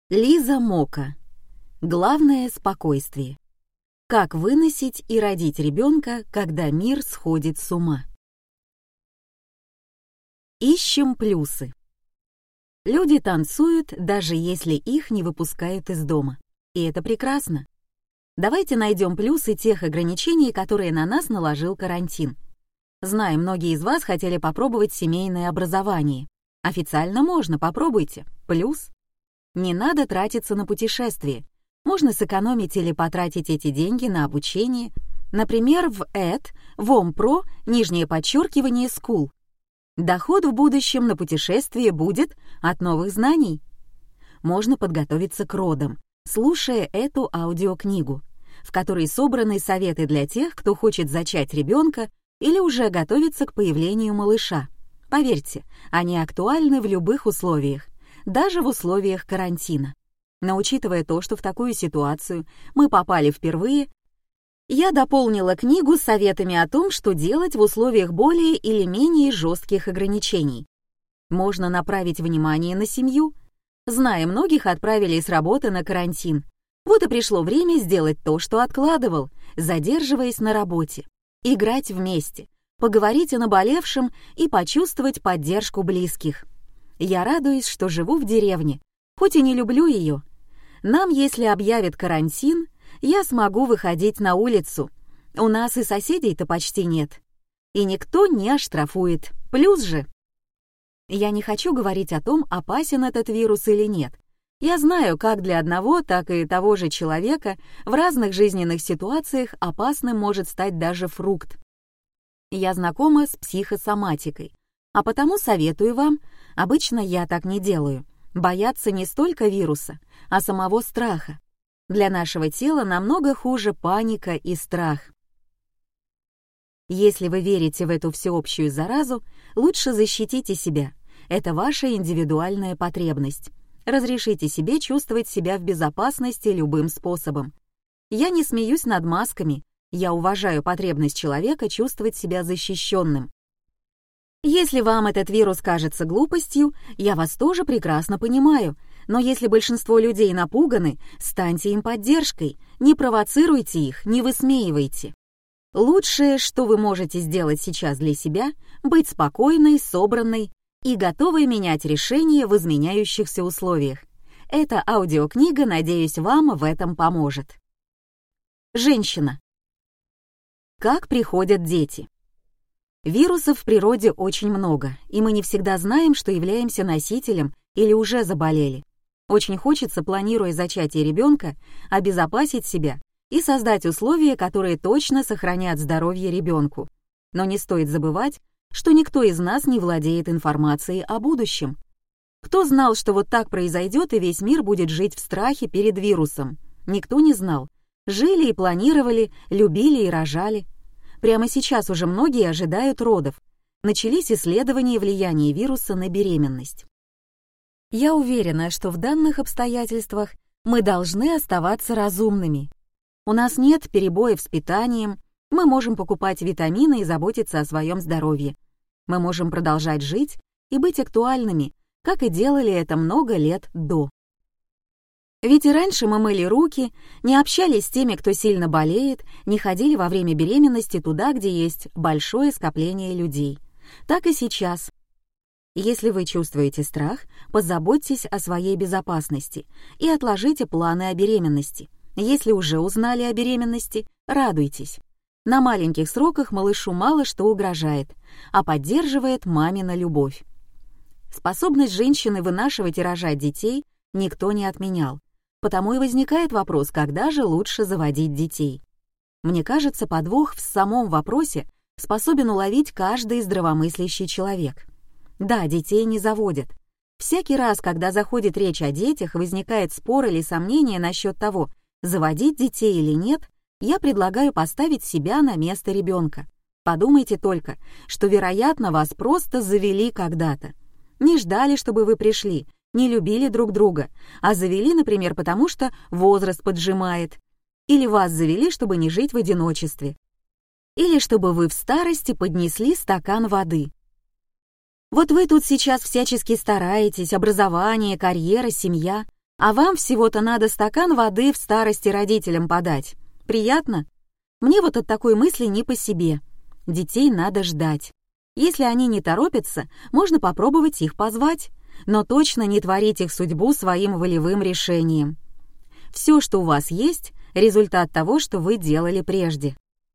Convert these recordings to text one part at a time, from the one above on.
Лиза Мока. Главное — спокойствие. Как выносить и родить ребенка, когда мир сходит с ума? Ищем плюсы. Люди танцуют, даже если их не выпускают из дома. И это прекрасно. Давайте найдем плюсы тех ограничений, которые на нас наложил карантин. Знаю, многие из вас хотели попробовать семейное образование. Официально можно, попробуйте. Плюс. Не надо тратиться на путешествия. Можно сэкономить или потратить эти деньги на обучение. Например, в ВОМПРО, _School. Доход в будущем на путешествие будет от новых знаний. Можно подготовиться к родам, слушая эту аудиокнигу, в которой собраны советы для тех, кто хочет зачать ребенка или уже готовится к появлению малыша. Поверьте, они актуальны в любых условиях, даже в условиях карантина. Но учитывая то, что в такую ситуацию мы попали впервые, я дополнила книгу советами о том, что делать в условиях более или менее жестких ограничений. Можно направить внимание на семью. Зная, многих отправили с работы на карантин. Вот и пришло время сделать то, что откладывал, задерживаясь на работе. Играть вместе, поговорить о наболевшем и почувствовать поддержку близких. Я радуюсь, что живу в деревне, хоть и не люблю ее. Нам, если объявят карантин, я смогу выходить на улицу. У нас и соседей-то почти нет. И никто не оштрафует. Плюс же. Я не хочу говорить о том, опасен этот вирус или нет. Я знаю, как для одного, так и того же человека в разных жизненных ситуациях опасным может стать даже фрукт. Я знакома с психосоматикой, а потому советую вам, обычно я так не делаю, бояться не столько вируса, а самого страха. Для нашего тела намного хуже паника и страх. Если вы верите в эту всеобщую заразу, лучше защитите себя. Это ваша индивидуальная потребность. Разрешите себе чувствовать себя в безопасности любым способом. Я не смеюсь над масками, я уважаю потребность человека чувствовать себя защищенным. Если вам этот вирус кажется глупостью, я вас тоже прекрасно понимаю, но если большинство людей напуганы, станьте им поддержкой, не провоцируйте их, не высмеивайте. Лучшее, что вы можете сделать сейчас для себя, быть спокойной, собранной и готовой менять решения в изменяющихся условиях. Эта аудиокнига, надеюсь, вам в этом поможет. Женщина. Как приходят дети? Вирусов в природе очень много, и мы не всегда знаем, что являемся носителем или уже заболели. Очень хочется, планируя зачатие ребенка, обезопасить себя и создать условия, которые точно сохранят здоровье ребенку. Но не стоит забывать, что никто из нас не владеет информацией о будущем. Кто знал, что вот так произойдет и весь мир будет жить в страхе перед вирусом? Никто не знал. Жили и планировали, любили и рожали. Прямо сейчас уже многие ожидают родов. Начались исследования влияния вируса на беременность. Я уверена, что в данных обстоятельствах мы должны оставаться разумными. У нас нет перебоев с питанием, мы можем покупать витамины и заботиться о своем здоровье. Мы можем продолжать жить и быть актуальными, как и делали это много лет до. Ведь и раньше мы мыли руки, не общались с теми, кто сильно болеет, не ходили во время беременности туда, где есть большое скопление людей. Так и сейчас. Если вы чувствуете страх, позаботьтесь о своей безопасности и отложите планы о беременности. Если уже узнали о беременности, радуйтесь. На маленьких сроках малышу мало что угрожает, а поддерживает мамина любовь. Способность женщины вынашивать и рожать детей никто не отменял. Потому и возникает вопрос, когда же лучше заводить детей. Мне кажется, подвох в самом вопросе способен уловить каждый здравомыслящий человек. Да, детей не заводят. Всякий раз, когда заходит речь о детях, возникает спор или сомнение насчет того, заводить детей или нет, я предлагаю поставить себя на место ребенка. Подумайте только, что, вероятно, вас просто завели когда-то. Не ждали, чтобы вы пришли, не любили друг друга, а завели, например, потому что возраст поджимает. Или вас завели, чтобы не жить в одиночестве. Или чтобы вы в старости поднесли стакан воды. Вот вы тут сейчас всячески стараетесь, образование, карьера, семья, А вам всего-то надо стакан воды в старости родителям подать. Приятно? Мне вот от такой мысли не по себе. Детей надо ждать. Если они не торопятся, можно попробовать их позвать, но точно не творить их судьбу своим волевым решением. Все, что у вас есть, результат того, что вы делали прежде.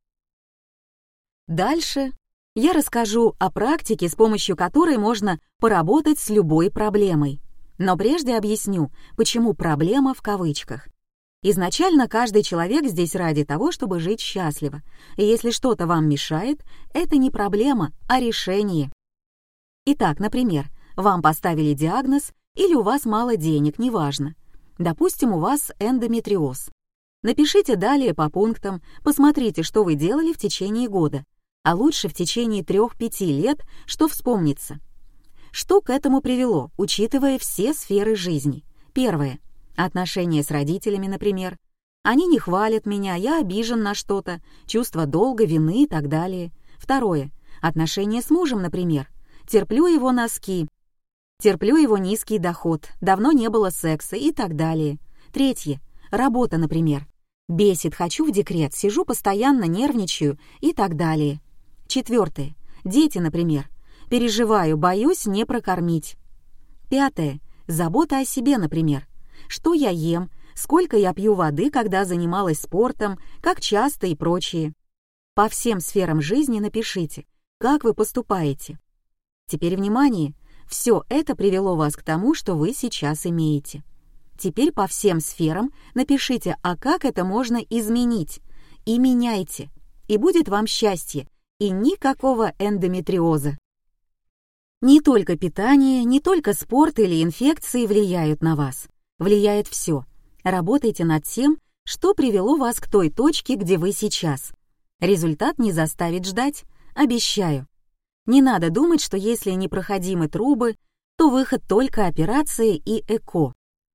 Дальше я расскажу о практике, с помощью которой можно поработать с любой проблемой. Но прежде объясню, почему проблема в кавычках. Изначально каждый человек здесь ради того, чтобы жить счастливо. И если что-то вам мешает, это не проблема, а решение. Итак, например, вам поставили диагноз или у вас мало денег, неважно. Допустим, у вас эндометриоз. Напишите далее по пунктам, посмотрите, что вы делали в течение года, а лучше в течение 3-5 лет, что вспомнится. Что к этому привело, учитывая все сферы жизни? Первое. Отношения с родителями, например. Они не хвалят меня, я обижен на что-то, чувство долга, вины и так далее. Второе. Отношения с мужем, например. Терплю его носки, терплю его низкий доход, давно не было секса и так далее. Третье. Работа, например. Бесит, хочу в декрет, сижу постоянно, нервничаю и так далее. Четвертое. Дети, например. Переживаю, боюсь не прокормить. Пятое. Забота о себе, например. Что я ем, сколько я пью воды, когда занималась спортом, как часто и прочее. По всем сферам жизни напишите, как вы поступаете. Теперь внимание, все это привело вас к тому, что вы сейчас имеете. Теперь по всем сферам напишите, а как это можно изменить, и меняйте, и будет вам счастье, и никакого эндометриоза. Не только питание, не только спорт или инфекции влияют на вас. Влияет все. Работайте над тем, что привело вас к той точке, где вы сейчас. Результат не заставит ждать, обещаю. Не надо думать, что если непроходимы трубы, то выход только операции и ЭКО.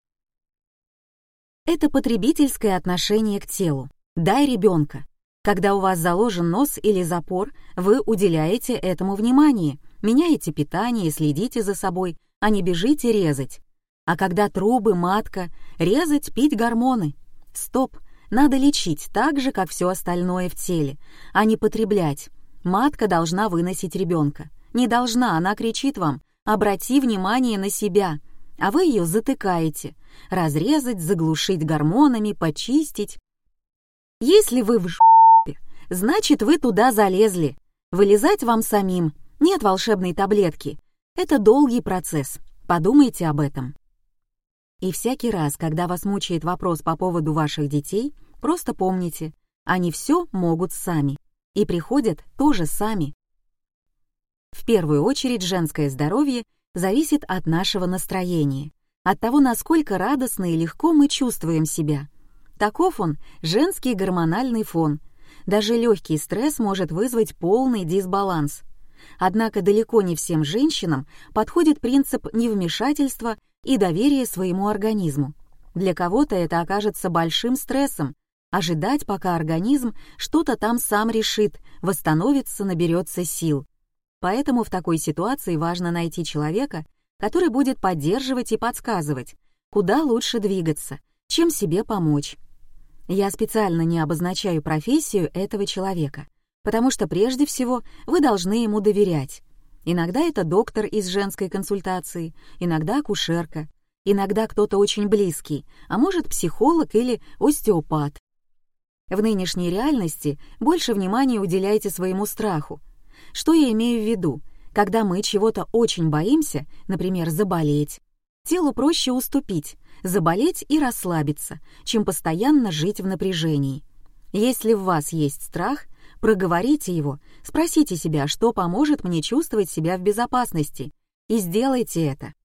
Это потребительское отношение к телу. Дай ребенка. Когда у вас заложен нос или запор, вы уделяете этому внимание, меняете питание и следите за собой, а не бежите резать. А когда трубы, матка, резать, пить гормоны. Стоп, надо лечить так же, как все остальное в теле, а не потреблять. Матка должна выносить ребенка. Не должна, она кричит вам: обрати внимание на себя, а вы ее затыкаете. Разрезать, заглушить гормонами, почистить. Если вы в жопе, значит вы туда залезли. Вылезать вам самим. Нет волшебной таблетки. Это долгий процесс. Подумайте об этом. И всякий раз, когда вас мучает вопрос по поводу ваших детей, просто помните, они все могут сами. И приходят тоже сами. В первую очередь женское здоровье зависит от нашего настроения, от того, насколько радостно и легко мы чувствуем себя. Таков он, женский гормональный фон. Даже легкий стресс может вызвать полный дисбаланс. Однако далеко не всем женщинам подходит принцип невмешательства и доверия своему организму. Для кого-то это окажется большим стрессом, ожидать, пока организм что-то там сам решит, восстановится, наберется сил. Поэтому в такой ситуации важно найти человека, который будет поддерживать и подсказывать, куда лучше двигаться, чем себе помочь. Я специально не обозначаю профессию этого человека, потому что прежде всего вы должны ему доверять. Иногда это доктор из женской консультации, иногда акушерка, иногда кто-то очень близкий, а может психолог или остеопат. В нынешней реальности больше внимания уделяйте своему страху. Что я имею в виду? Когда мы чего-то очень боимся, например, заболеть, телу проще уступить, заболеть и расслабиться, чем постоянно жить в напряжении. Если в вас есть страх, проговорите его, спросите себя, что поможет мне чувствовать себя в безопасности, и сделайте это.